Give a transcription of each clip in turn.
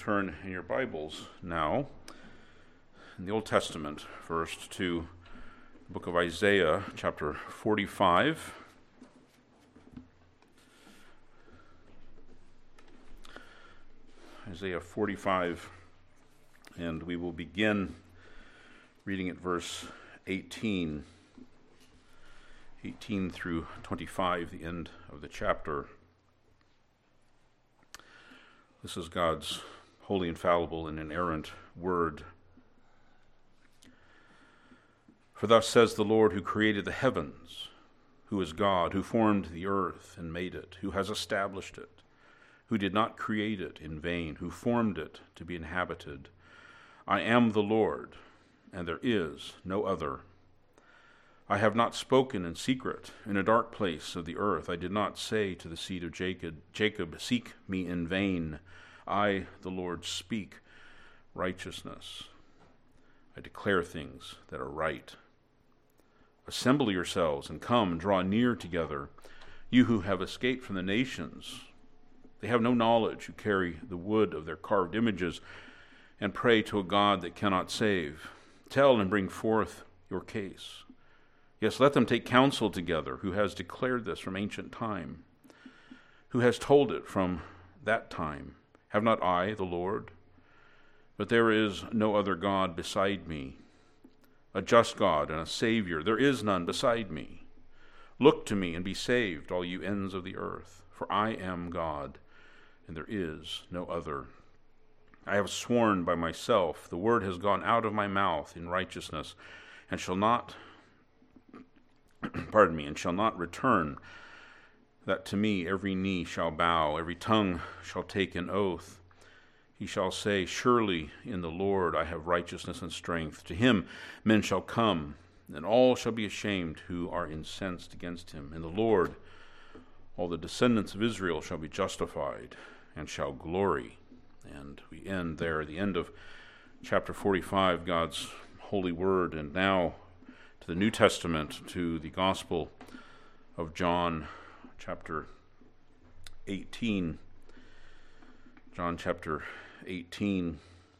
turn in your Bibles now, in the Old Testament, first to the book of Isaiah, chapter 45. Isaiah 45, and we will begin reading at verse 18 through 25, the end of the chapter. This is God's holy, infallible, and inerrant word. For thus says the Lord, who created the heavens, who is God, who formed the earth and made it, who has established it, who did not create it in vain, who formed it to be inhabited. I am the Lord, and there is no other. I have not spoken in secret in a dark place of the earth. I did not say to the seed of Jacob, seek me in vain. I, the Lord, speak righteousness. I declare things that are right. Assemble yourselves and come, draw near together, you who have escaped from the nations. They have no knowledge who carry the wood of their carved images and pray to a God that cannot save. Tell and bring forth your case. Yes, let them take counsel together, who has declared this from ancient time, who has told it from that time. Have not I, the Lord? But there is no other God beside me, a just God and a Savior. There is none beside me. Look to me and be saved, all you ends of the earth, for I am God, and there is no other. I have sworn by myself, the word has gone out of my mouth in righteousness, and shall not return, that to me every knee shall bow, every tongue shall take an oath. He shall say, surely in the Lord I have righteousness and strength. To him men shall come, and all shall be ashamed who are incensed against him. In the Lord all the descendants of Israel shall be justified, and shall glory. And we end there, the end of chapter 45, God's holy word. And now to the New Testament, to the Gospel of John, chapter 18. John chapter 18.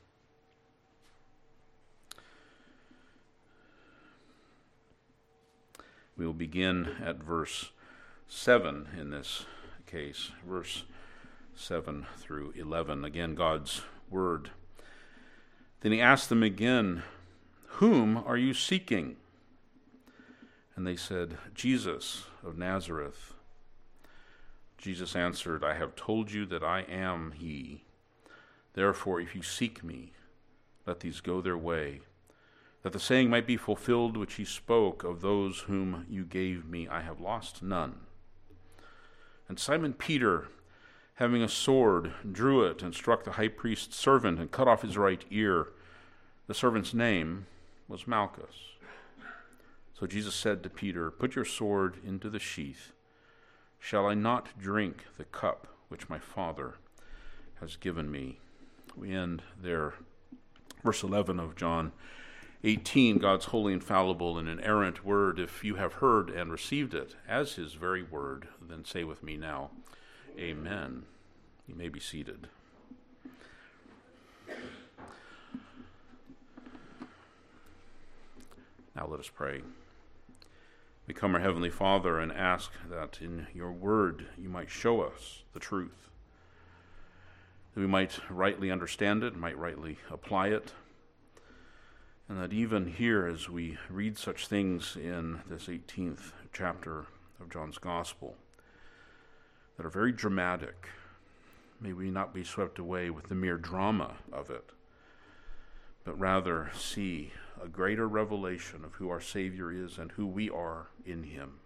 We will begin at verse 7 in this case, verse 7 through 11. Again, God's word. Then he asked them again, whom are you seeking? And they said, Jesus of Nazareth. Jesus answered, I have told you that I am he. Therefore, if you seek me, let these go their way, that the saying might be fulfilled which he spoke, of those whom you gave me, I have lost none. And Simon Peter, having a sword, drew it and struck the high priest's servant and cut off his right ear. The servant's name was Malchus. So Jesus said to Peter, put your sword into the sheath. Shall I not drink the cup which my Father has given me? We end there. Verse 11 of John 18, God's holy, infallible, and inerrant word. If you have heard and received it as his very word, then say with me now, amen. You may be seated. Now let us pray. We come, our Heavenly Father, and ask that in your word you might show us the truth, that we might rightly understand it, might rightly apply it, and that even here as we read such things in this 18th chapter of John's Gospel that are very dramatic, may we not be swept away with the mere drama of it, but rather see a greater revelation of who our Savior is and who we are in him.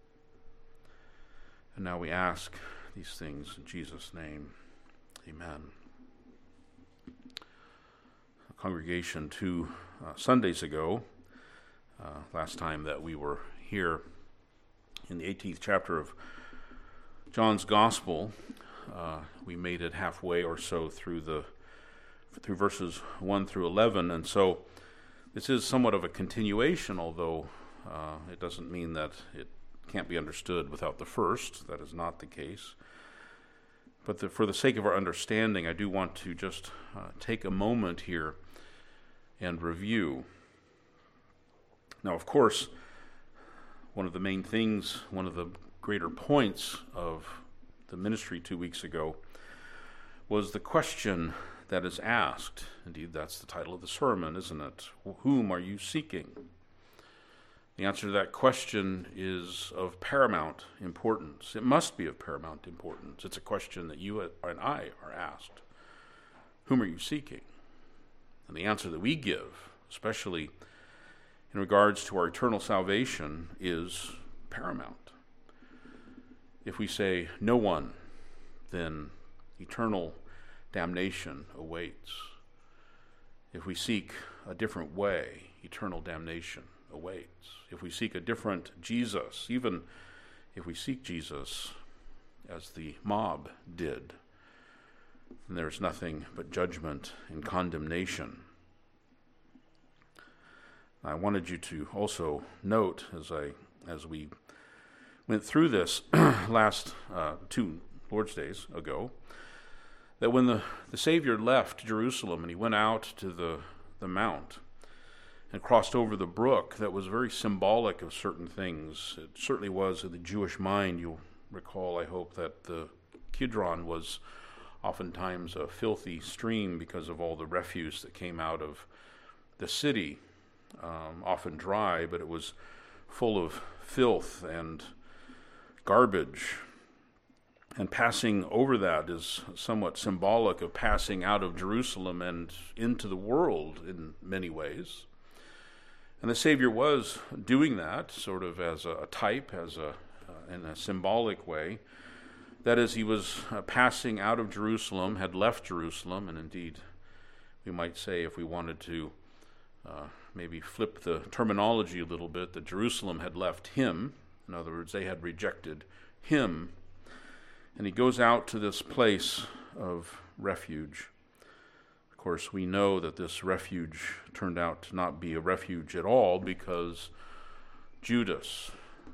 And now we ask these things in Jesus' name. Amen. The congregation 2 Sundays ago, last time that we were here in the 18th chapter of John's Gospel, we made it halfway or so through verses 1 through 11, and so this is somewhat of a continuation, although it doesn't mean that it can't be understood without the first. That is not the case. But for the sake of our understanding, I do want to just take a moment here and review. Now, of course, one of the main things, one of the greater points of the ministry 2 weeks ago was the question that is asked. Indeed, that's the title of the sermon, isn't it? Whom are you seeking? The answer to that question is of paramount importance. It must be of paramount importance. It's a question that you and I are asked. Whom are you seeking? And the answer that we give, especially in regards to our eternal salvation, is paramount. If we say no one, then eternal damnation awaits. If we seek a different way, eternal damnation awaits. If we seek a different Jesus, even if we seek Jesus as the mob did, then there's nothing but judgment and condemnation. I wanted you to also note, as we went through this last 2 Lord's Days ago, that when the Savior left Jerusalem and he went out to the mount and crossed over the brook, that was very symbolic of certain things. It certainly was in the Jewish mind. You'll recall, I hope, that the Kidron was oftentimes a filthy stream because of all the refuse that came out of the city, often dry, but it was full of filth and garbage. And passing over that is somewhat symbolic of passing out of Jerusalem and into the world in many ways. And the Savior was doing that sort of as a type, in a symbolic way. That is, he was passing out of Jerusalem, had left Jerusalem, and indeed, we might say, if we wanted to maybe flip the terminology a little bit, that Jerusalem had left him. In other words, they had rejected him. And he goes out to this place of refuge. Of course, we know that this refuge turned out to not be a refuge at all because Judas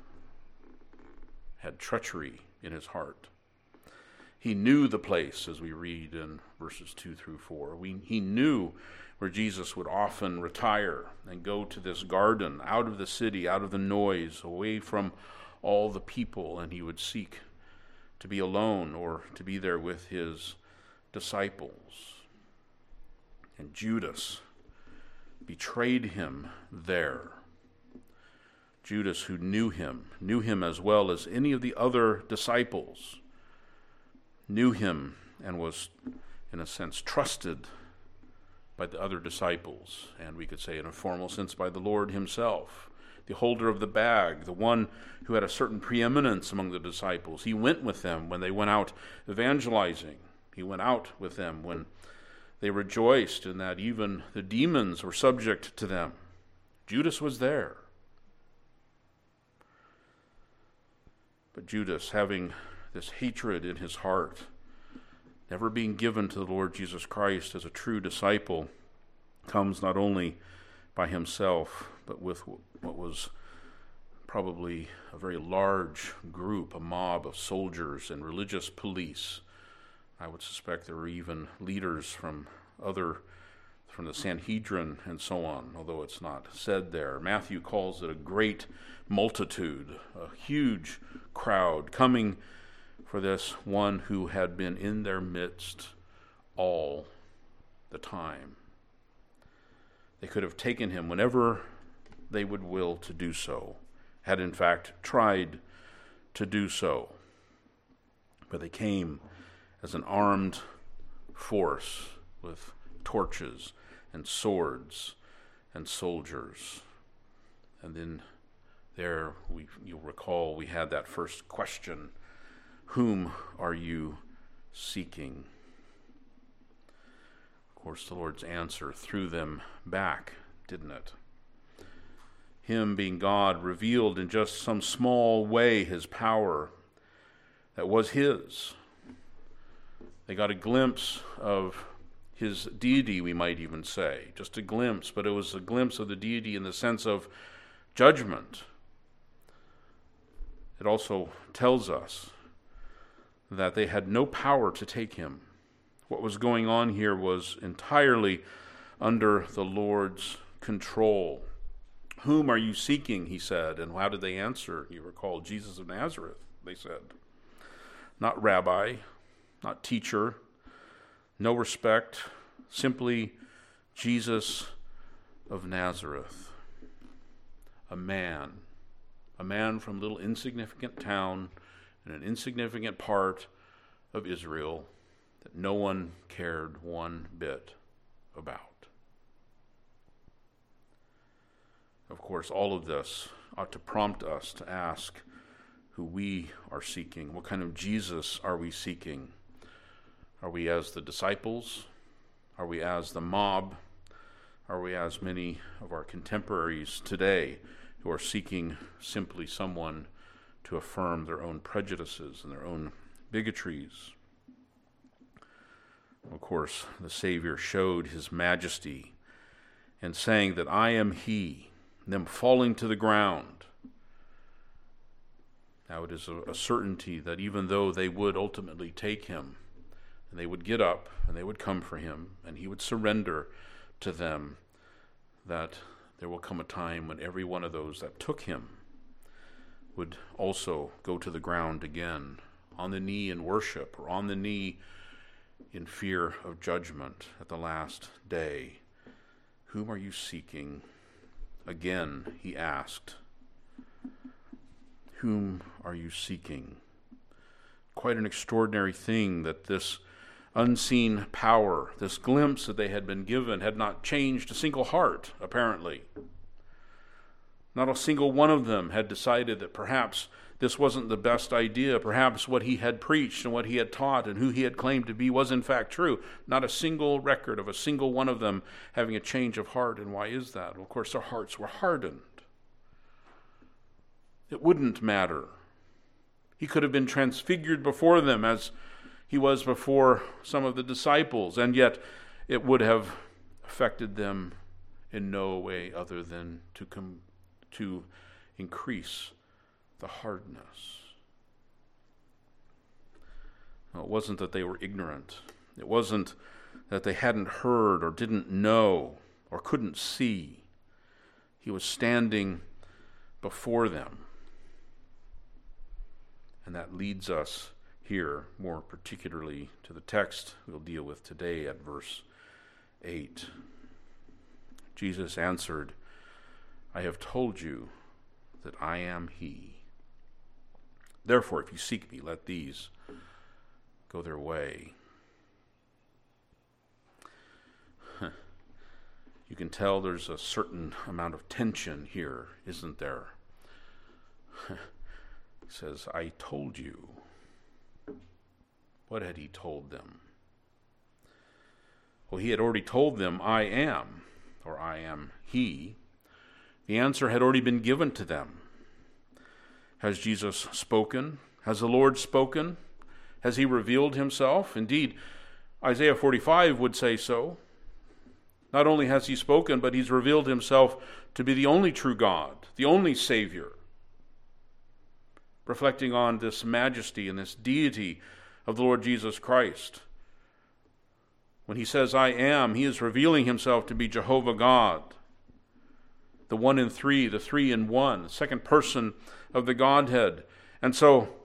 had treachery in his heart. He knew the place, as we read in verses 2 through 4. He knew where Jesus would often retire and go to this garden, out of the city, out of the noise, away from all the people, and he would seek to be alone or to be there with his disciples. And Judas betrayed him there. Judas, who knew him as well as any of the other disciples, knew him and was, in a sense, trusted by the other disciples, and we could say in a formal sense by the Lord himself, the holder of the bag, the one who had a certain preeminence among the disciples. He went with them when they went out evangelizing. He went out with them when they rejoiced in that even the demons were subject to them. Judas was there. But Judas, having this hatred in his heart, never being given to the Lord Jesus Christ as a true disciple, comes not only by himself, but with what was probably a very large group, a mob of soldiers and religious police. I would suspect there were even leaders from the Sanhedrin and so on, although it's not said there. Matthew calls it a great multitude, a huge crowd coming for this one who had been in their midst all the time. They could have taken him whenever they would will to do so, had in fact tried to do so. But they came as an armed force with torches and swords and soldiers. And then there, you'll recall, we had that first question, whom are you seeking? Of course, the Lord's answer threw them back, didn't it? Him, being God, revealed in just some small way his power that was his. They got a glimpse of his deity, we might even say. Just a glimpse, but it was a glimpse of the deity in the sense of judgment. It also tells us that they had no power to take him. What was going on here was entirely under the Lord's control. "Whom are you seeking?" he said. And how did they answer? You recall, "Jesus of Nazareth," they said. Not rabbi, not teacher, no respect, simply Jesus of Nazareth. A man from a little insignificant town in an insignificant part of Israel that no one cared one bit about. Of course, all of this ought to prompt us to ask who we are seeking. What kind of Jesus are we seeking? Are we as the disciples? Are we as the mob? Are we as many of our contemporaries today who are seeking simply someone to affirm their own prejudices and their own bigotries? Of course, the Savior showed his majesty in saying that "I am he," them falling to the ground. Now it is a certainty that even though they would ultimately take him, and they would get up, and they would come for him, and he would surrender to them, that there will come a time when every one of those that took him would also go to the ground again, on the knee in worship, or on the knee in fear of judgment at the last day. "Whom are you seeking?" Again, he asked. Whom are you seeking? Quite an extraordinary thing that this unseen power, this glimpse that they had been given, had not changed a single heart, apparently. Not a single one of them had decided that perhaps this wasn't the best idea. Perhaps what he had preached and what he had taught and who he had claimed to be was in fact true. Not a single record of a single one of them having a change of heart. And why is that? Well, of course, their hearts were hardened. It wouldn't matter. He could have been transfigured before them as he was before some of the disciples, and yet it would have affected them in no way other than to increase the hardness. No, it wasn't that they were ignorant. It wasn't that they hadn't heard or didn't know or couldn't see. He was standing before them. And that leads us here more particularly to the text we'll deal with today at verse 8. Jesus answered, "I have told you that I am he. Therefore, if you seek me, let these go their way." You can tell there's a certain amount of tension here, isn't there? He says, "I told you." What had he told them? Well, he had already told them, "I am," or "I am he." The answer had already been given to them. Has Jesus spoken? Has the Lord spoken? Has he revealed himself? Indeed, Isaiah 45 would say so. Not only has he spoken, but he's revealed himself to be the only true God, the only Savior, reflecting on this majesty and this deity of the Lord Jesus Christ. When he says, "I am," he is revealing himself to be Jehovah God, the one in three, the three in one, the second person of the Godhead. And so,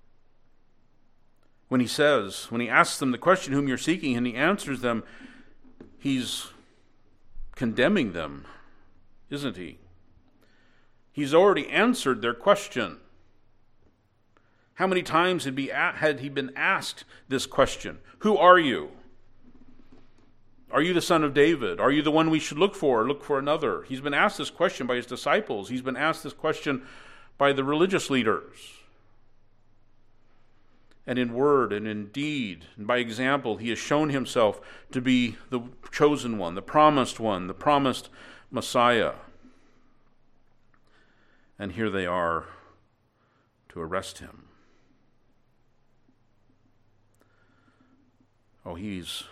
when he asks them the question, "Whom you're seeking," and he answers them, he's condemning them, isn't he? He's already answered their question. How many times had he been asked this question? Who are you? Are you the son of David? Are you the one we should look for or look for another? He's been asked this question by his disciples. He's been asked this question by the religious leaders. And in word and in deed and by example, he has shown himself to be the chosen one, the promised Messiah. And here they are to arrest him. Oh, he's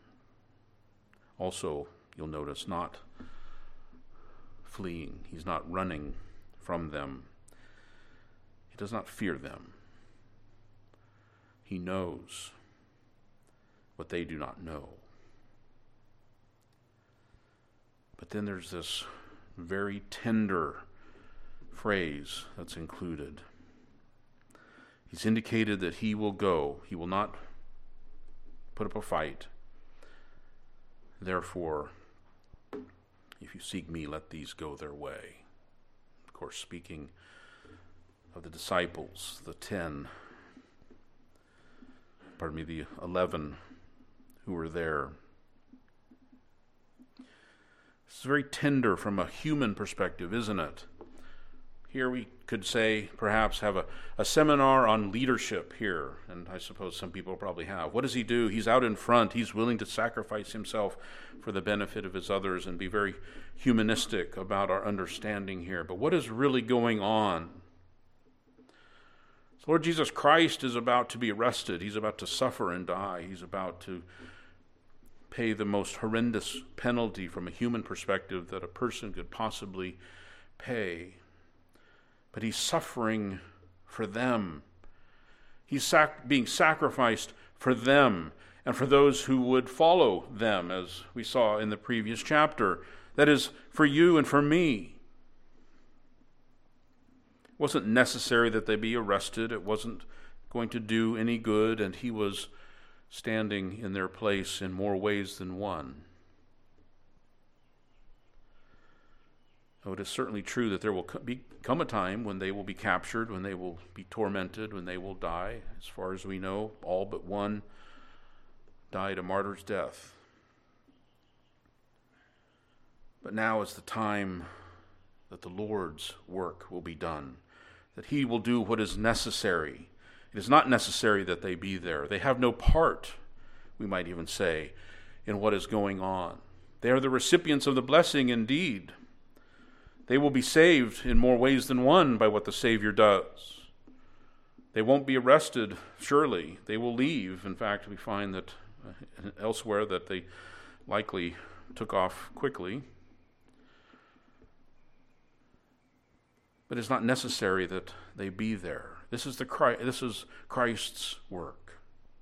also, you'll notice, not fleeing. He's not running from them. He does not fear them. He knows what they do not know. But then there's this very tender phrase that's included. He's indicated that he will go. He will not put up a fight. Therefore, if you seek me, let these go their way. Of course, speaking of the disciples, the 11 who were there. It's very tender from a human perspective, isn't it? Here we could say, perhaps have a seminar on leadership here, and I suppose some people probably have. What does he do? He's out in front. He's willing to sacrifice himself for the benefit of his others and be very humanistic about our understanding here. But what is really going on? So Lord Jesus Christ is about to be arrested. He's about to suffer and die. He's about to pay the most horrendous penalty from a human perspective that a person could possibly pay. But he's suffering for them. He's being sacrificed for them and for those who would follow them, as we saw in the previous chapter. That is, for you and for me. It wasn't necessary that they be arrested. It wasn't going to do any good, and he was standing in their place in more ways than one. Oh, it is certainly true that there will come a time when they will be captured, when they will be tormented, when they will die. As far as we know, all but one died a martyr's death. But now is the time that the Lord's work will be done, that he will do what is necessary. It is not necessary that they be there. They have no part, we might even say, in what is going on. They are the recipients of the blessing indeed. They will be saved in more ways than one by what the Savior does. They won't be arrested, surely. They will leave. In fact, we find that elsewhere that they likely took off quickly. But it's not necessary that they be there. This is Christ's work.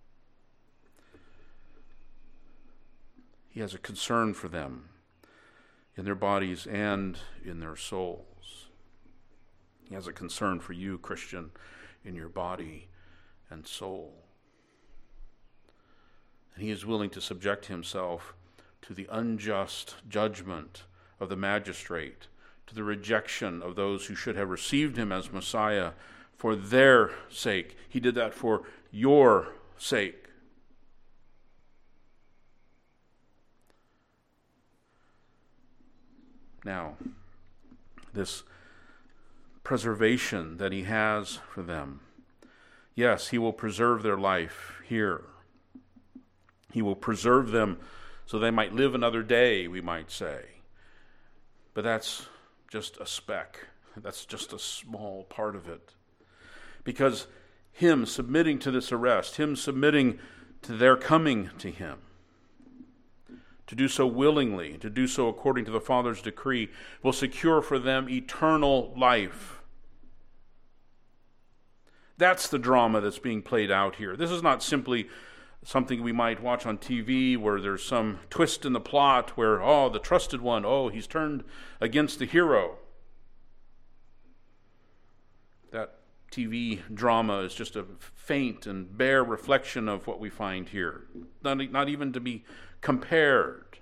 He has a concern for them in their bodies and in their souls. He has a concern for you, Christian, in your body and soul. And he is willing to subject himself to the unjust judgment of the magistrate, to the rejection of those who should have received him as Messiah for their sake. He did that for your sake. Now, this preservation that he has for them, yes, he will preserve their life here. He will preserve them so they might live another day, we might say. But that's just a speck. That's just a small part of it. Because him submitting to this arrest, him submitting to their coming to him, to do so willingly, to do so according to the Father's decree, will secure for them eternal life. That's the drama that's being played out here. This is not simply something we might watch on TV where there's some twist in the plot where, the trusted one, he's turned against the hero. That TV drama is just a faint and bare reflection of what we find here, not even to be compared.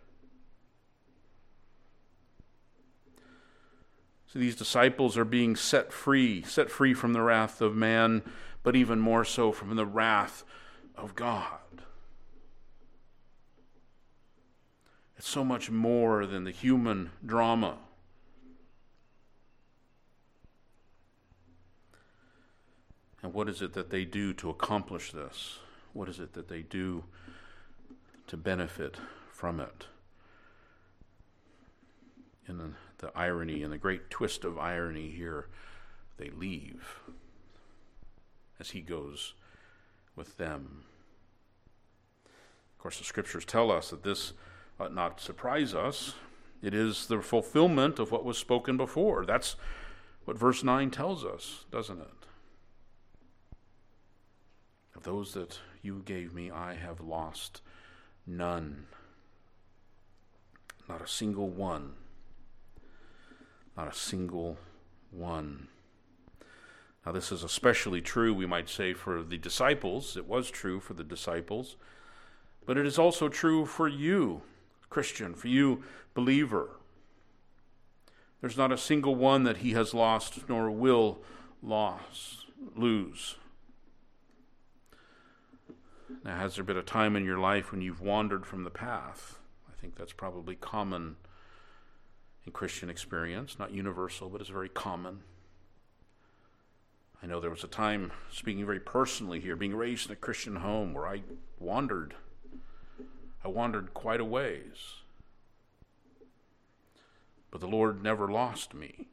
So these disciples are being set free from the wrath of man, but even more so from the wrath of God. It's so much more than the human drama. And what is it that they do to accomplish this? What is it that they do to benefit from it? And the irony and the great twist of irony here, they leave as he goes with them. Of course, the scriptures tell us that this ought not surprise us. It is the fulfillment of what was spoken before. That's what verse 9 tells us, doesn't it? Of those that you gave me, I have lost none. Not a single one. Not a single one. Now, this is especially true, we might say, for the disciples. It was true for the disciples. But it is also true for you, Christian, for you, believer. There's not a single one that he has lost nor will lose. Now, has there been a time in your life when you've wandered from the path? I think that's probably common in Christian experience. Not universal, but it's very common. I know there was a time, speaking very personally here, being raised in a Christian home where I wandered. I wandered quite a ways. But the Lord never lost me.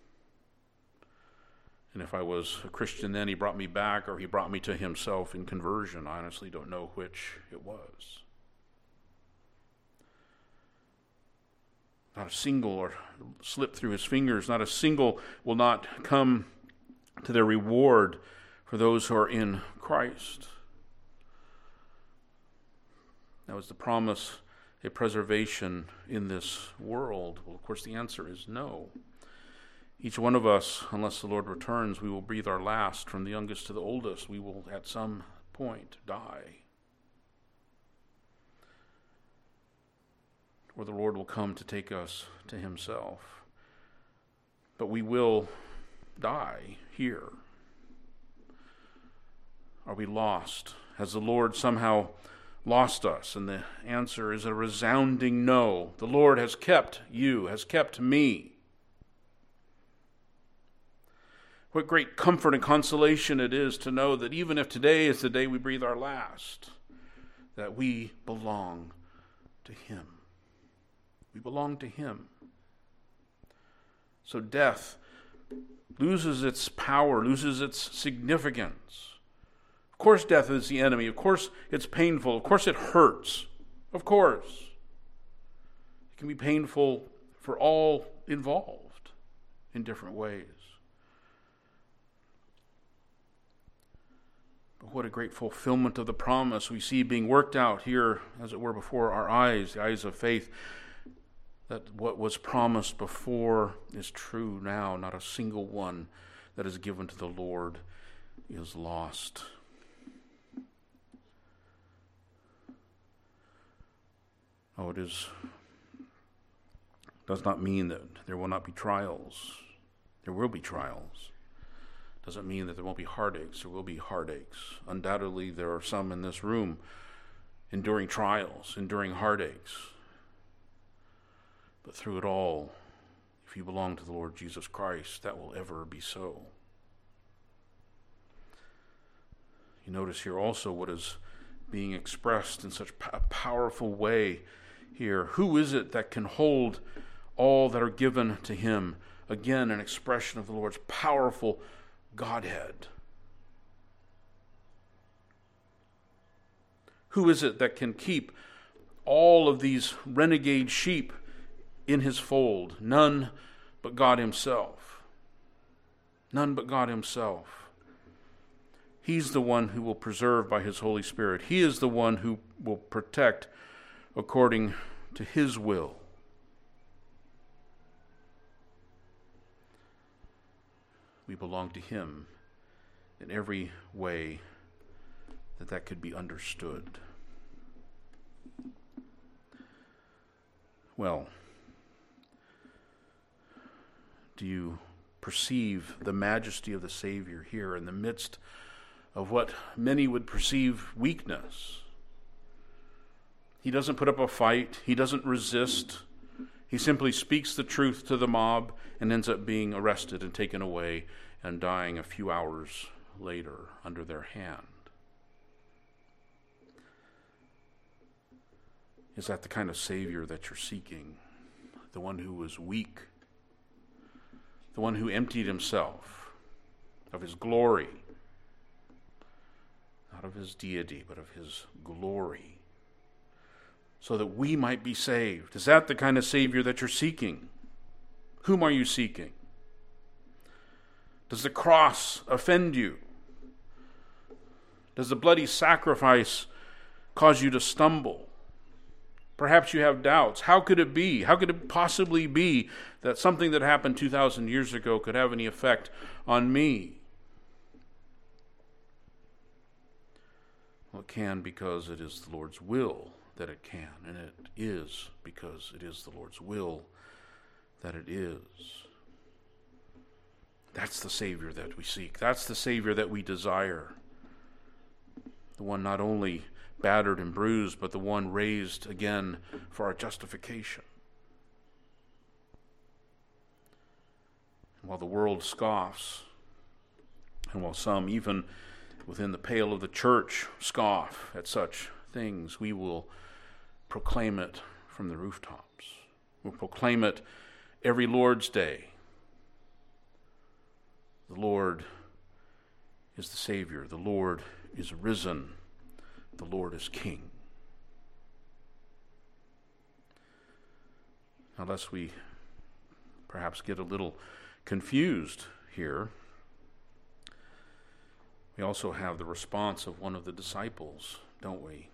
And if I was a Christian then, he brought me back, or he brought me to himself in conversion. I honestly don't know which it was. Not a single or slip through his fingers. Not a single will not come to their reward for those who are in Christ. Now, is the promise a preservation in this world? Well, of course, the answer is no. Each one of us, unless the Lord returns, we will breathe our last. From the youngest to the oldest, we will at some point die. Or the Lord will come to take us to himself. But we will die here. Are we lost? Has the Lord somehow lost us? And the answer is a resounding no. The Lord has kept you, has kept me. What great comfort and consolation it is to know that even if today is the day we breathe our last, that we belong to him. We belong to him. So death loses its power, loses its significance. Of course death is the enemy. Of course it's painful. Of course it hurts. Of course. It can be painful for all involved in different ways. But what a great fulfillment of the promise we see being worked out here, as it were, before our eyes, the eyes of faith, that what was promised before is true now. Not a single one that is given to the Lord is lost. Oh, does not mean that there will not be trials. There will be trials. Doesn't mean that there won't be heartaches. There will be heartaches. Undoubtedly, there are some in this room enduring trials, enduring heartaches. But through it all, if you belong to the Lord Jesus Christ, that will ever be so. You notice here also what is being expressed in such a powerful way here. Who is it that can hold all that are given to him? Again, an expression of the Lord's powerful Godhead. Who is it that can keep all of these renegade sheep in his fold? None but God himself. None but God himself. He's the one who will preserve by his Holy Spirit. He is the one who will protect according to his will. We belong to him in every way that could be understood. Well, do you perceive the majesty of the Savior here in the midst of what many would perceive weakness? He doesn't put up a fight. He doesn't resist. He simply speaks the truth to the mob and ends up being arrested and taken away and dying a few hours later under their hand. Is that the kind of Savior that you're seeking? The one who was weak? The one who emptied himself of his glory? Not of his deity, but of his glory, so that we might be saved. Is that the kind of Savior that you're seeking? Whom are you seeking? Does the cross offend you? Does the bloody sacrifice cause you to stumble? Perhaps you have doubts. How could it be? How could it possibly be that something that happened 2,000 years ago could have any effect on me? Well, it can because it is the Lord's will that it can, and it is because it is the Lord's will that it is. That's the Savior that we seek. That's the Savior that we desire. The one not only battered and bruised, but the one raised again for our justification. And while the world scoffs, and while some even within the pale of the church scoff at such things, we will proclaim it from the rooftops. We'll proclaim it every Lord's Day. The Lord is the Savior. The Lord is risen. The Lord is King. Now, lest we perhaps get a little confused here, we also have the response of one of the disciples, don't we?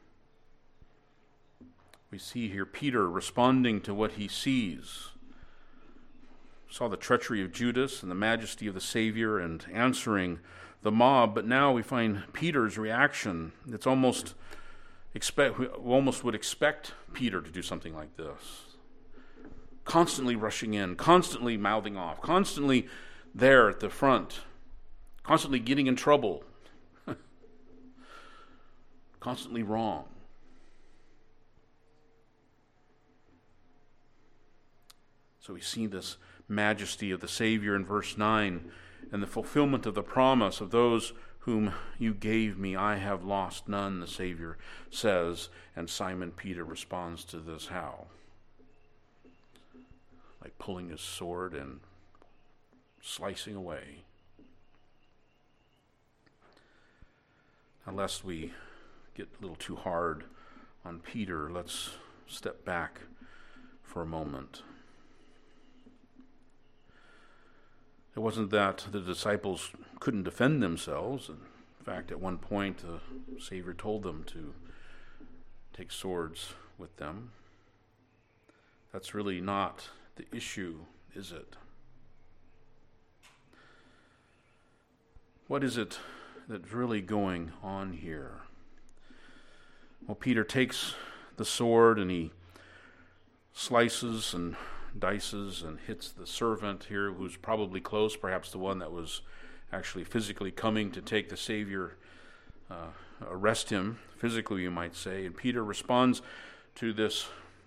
We see here Peter responding to what he sees. We saw the treachery of Judas and the majesty of the Savior and answering the mob, but now we find Peter's reaction. It's we almost would expect Peter to do something like this. Constantly rushing in, constantly mouthing off, constantly there at the front, constantly getting in trouble, constantly wrong. So we see this majesty of the Savior in verse 9 and the fulfillment of the promise of those whom you gave me, I have lost none, the Savior says. And Simon Peter responds to this how? Like pulling his sword and slicing away. Now, lest we get a little too hard on Peter, let's step back for a moment. It wasn't that the disciples couldn't defend themselves. In fact, at one point, the Savior told them to take swords with them. That's really not the issue, is it? What is it that's really going on here? Well, Peter takes the sword and he slices and dices and hits the servant here, who's probably close, perhaps the one that was actually physically coming to take the Savior, arrest him, physically you might say. And Peter responds to this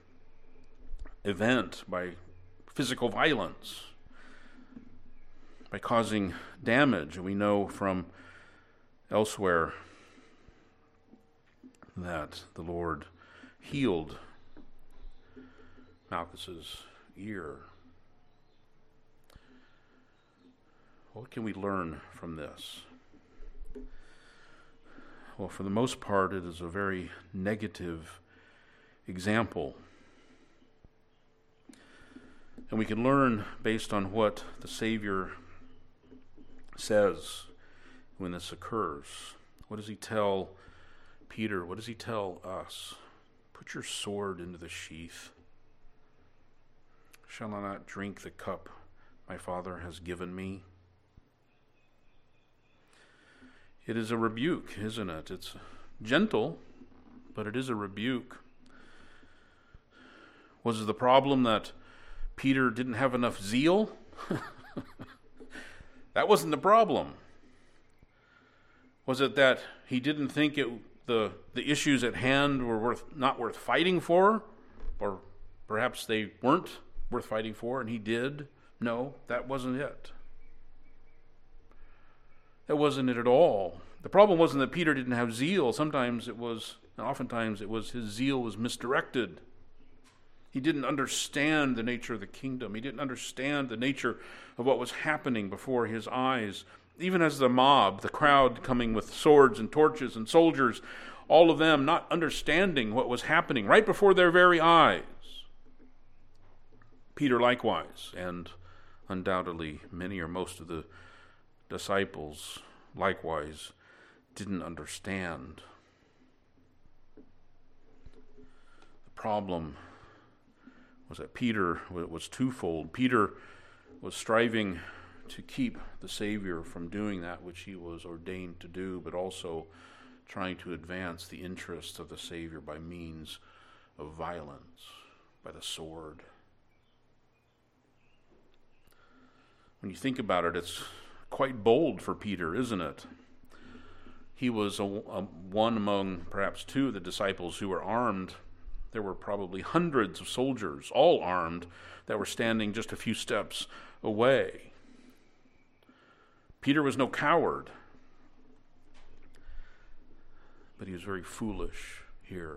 event by physical violence, by causing damage. And we know from elsewhere that the Lord healed Malchus's ear. What can we learn from this? Well, for the most part, it is a very negative example. And we can learn based on what the Savior says when this occurs. What does he tell Peter? What does he tell us? Put your sword into the sheath. Shall I not drink the cup my Father has given me? It is a rebuke, isn't it? It's gentle, but it is a rebuke. Was it the problem that Peter didn't have enough zeal? That wasn't the problem. Was it that he didn't think the issues at hand were not worth fighting for? Or perhaps they weren't worth fighting for, and he did? No, that wasn't it. That wasn't it at all. The problem wasn't that Peter didn't have zeal. Oftentimes it was his zeal was misdirected. He didn't understand the nature of the kingdom. He didn't understand the nature of what was happening before his eyes. Even as the mob, the crowd coming with swords and torches and soldiers, all of them not understanding what was happening right before their very eyes. Peter likewise, and undoubtedly many or most of the disciples likewise didn't understand. The problem was that Peter was twofold. Peter was striving to keep the Savior from doing that which he was ordained to do, but also trying to advance the interests of the Savior by means of violence, by the sword. When you think about it, it's quite bold for Peter, isn't it? He was one among perhaps two of the disciples who were armed. There were probably hundreds of soldiers, all armed, that were standing just a few steps away. Peter was no coward, but he was very foolish here.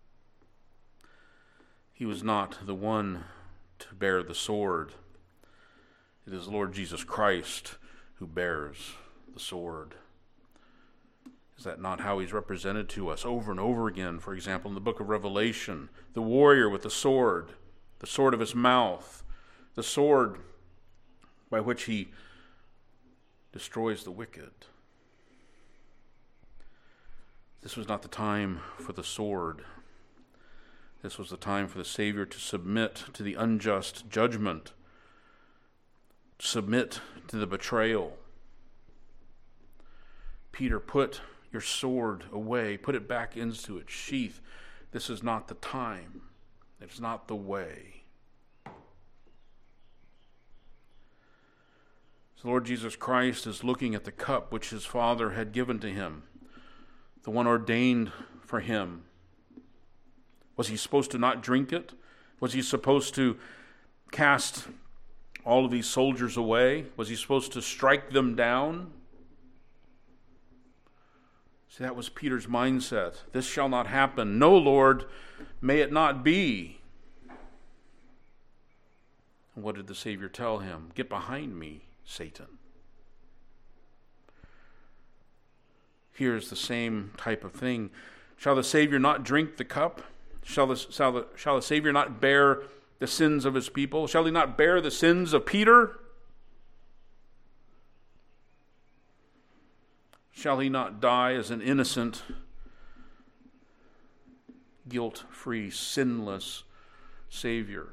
He was not the one to bear the sword. It is Lord Jesus Christ who bears the sword. Is that not how he's represented to us over and over again? For example, in the book of Revelation, the warrior with the sword of his mouth, the sword by which he destroys the wicked. This was not the time for the sword. This was the time for the Savior to submit to the unjust judgment, submit to the betrayal. Peter, put your sword away, put it back into its sheath. This is not the time. It's not the way. The Lord Jesus Christ is looking at the cup which his Father had given to him, the one ordained for him. Was he supposed to not drink it? Was he supposed to cast all of these soldiers away? Was he supposed to strike them down? See, that was Peter's mindset. This shall not happen. No, Lord, may it not be. And what did the Savior tell him? Get behind me, Satan. Here's the same type of thing. Shall the Savior not drink the cup? Shall the Savior not bear the sins of his people? Shall he not bear the sins of Peter? Shall he not die as an innocent, guilt-free, sinless Savior?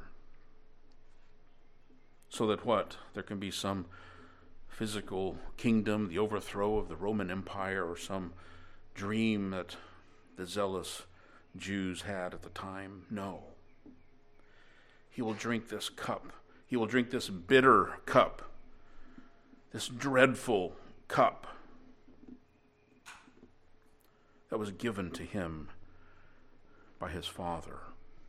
So that what? There can be some physical kingdom, the overthrow of the Roman Empire, or some dream that the zealous Jews had at the time? No. He will drink this cup. He will drink this bitter cup, this dreadful cup that was given to him by his Father.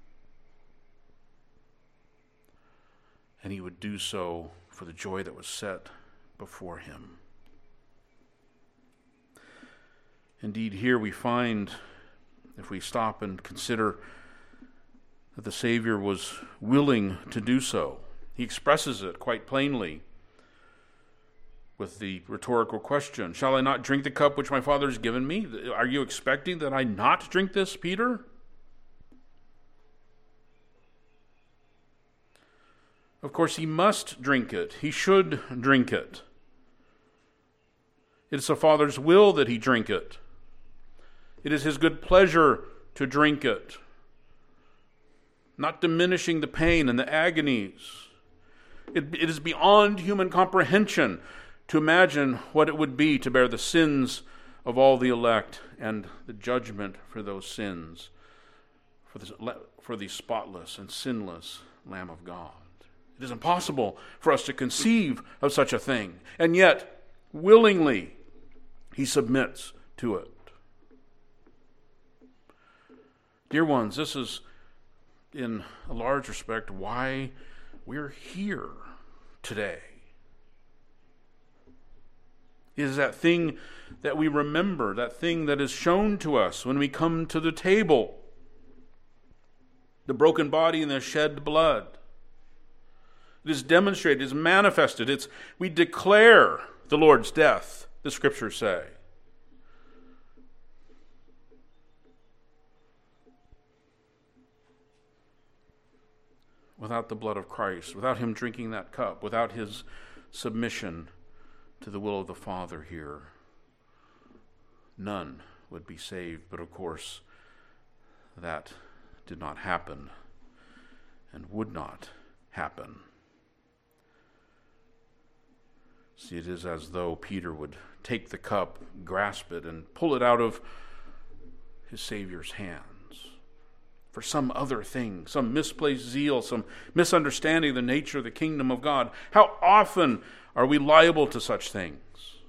And he would do so for the joy that was set before him. Indeed, here we find, if we stop and consider, that the Savior was willing to do so. He expresses it quite plainly with the rhetorical question, shall I not drink the cup which my Father has given me? Are you expecting that I not drink this, Peter? Of course, he must drink it. He should drink it. It is the Father's will that he drink it. It is his good pleasure to drink it, not diminishing the pain and the agonies. It is beyond human comprehension to imagine what it would be to bear the sins of all the elect and the judgment for those sins, for the spotless and sinless Lamb of God. It is impossible for us to conceive of such a thing, and yet, willingly, he submits to it. Dear ones, this is, in a large respect, why we're here today. It is that thing that we remember, that thing that is shown to us when we come to the table. The broken body and the shed blood. It is demonstrated, it is manifested. We declare the Lord's death, the Scriptures say. Without the blood of Christ, without him drinking that cup, without his submission to the will of the Father here, none would be saved. But of course, that did not happen and would not happen. See, it is as though Peter would take the cup, grasp it, and pull it out of his Savior's hands for some other thing, some misplaced zeal, some misunderstanding of the nature of the kingdom of God. How often are we liable to such things?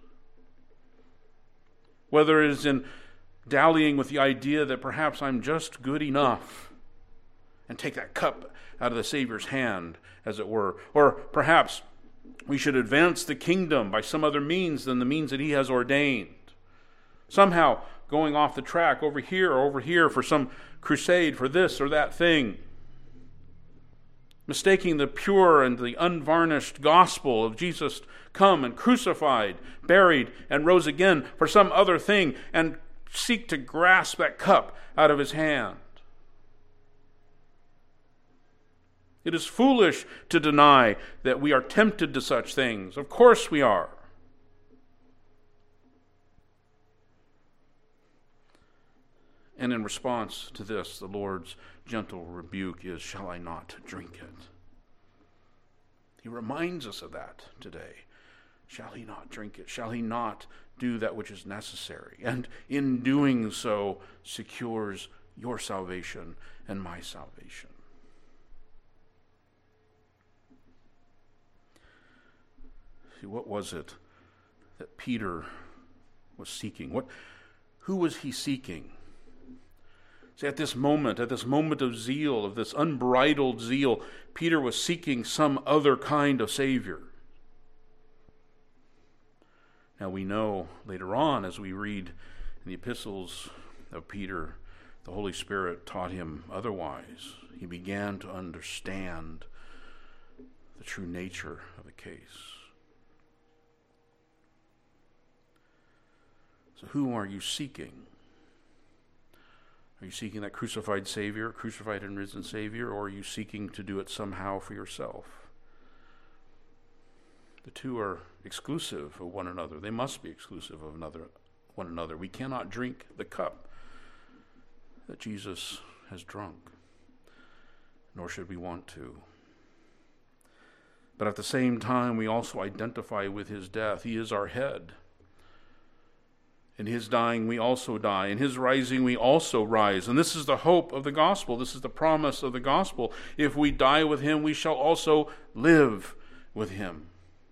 Whether it is in dallying with the idea that perhaps I'm just good enough and take that cup out of the Savior's hand, as it were, or perhaps we should advance the kingdom by some other means than the means that he has ordained. Somehow going off the track over here for some crusade for this or that thing. Mistaking the pure and the unvarnished gospel of Jesus come and crucified, buried, and rose again for some other thing, and seek to grasp that cup out of his hand. It is foolish to deny that we are tempted to such things. Of course we are. And in response to this, the Lord's gentle rebuke is, "Shall I not drink it?" He reminds us of that today. Shall he not drink it? Shall he not do that which is necessary? And in doing so, secures your salvation and my salvation. See, what was it that Peter was seeking? Who was he seeking? See, at this moment of zeal, of this unbridled zeal, Peter was seeking some other kind of Savior. Now we know later on, as we read in the epistles of Peter, the Holy Spirit taught him otherwise. He began to understand the true nature of the case. So who are you seeking? Are you seeking that crucified Savior, crucified and risen Savior, or are you seeking to do it somehow for yourself? The two are exclusive of one another. They must be exclusive of one another. We cannot drink the cup that Jesus has drunk, nor should we want to. But at the same time, we also identify with his death. He is our head. In his dying, we also die. In his rising, we also rise. And this is the hope of the gospel. This is the promise of the gospel. If we die with him, we shall also live with him.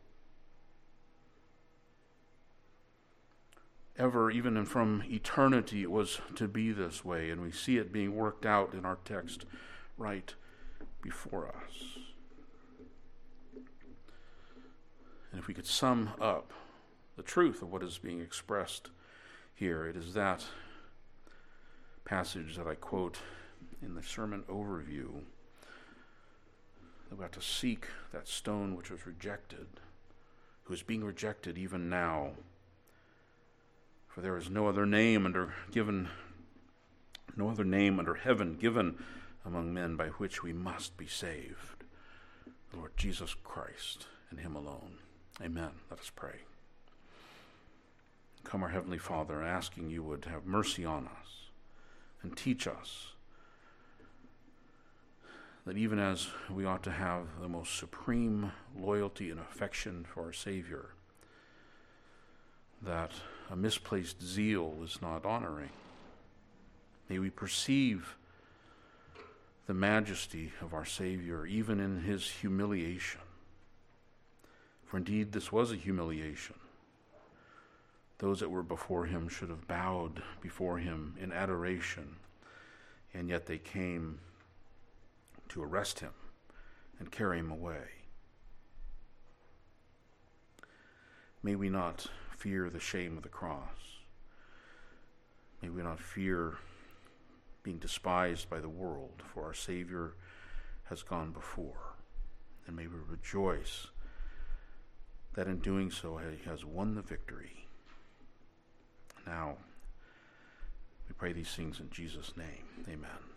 Ever, even from eternity, it was to be this way. And we see it being worked out in our text right before us. And if we could sum up the truth of what is being expressed here, it is that passage that I quote in the sermon overview, that we have to seek that stone which was rejected, who is being rejected even now. For there is no other name under heaven given among men by which we must be saved. The Lord Jesus Christ and him alone. Amen. Let us pray. Come, our Heavenly Father, asking you would have mercy on us and teach us that even as we ought to have the most supreme loyalty and affection for our Savior, that a misplaced zeal is not honoring. May we perceive the majesty of our Savior even in his humiliation. For indeed this was a humiliation. Those that were before him should have bowed before him in adoration, and yet they came to arrest him and carry him away. May we not fear the shame of the cross. May we not fear being despised by the world, for our Savior has gone before. And may we rejoice that in doing so he has won the victory. Now, we pray these things in Jesus' name. Amen.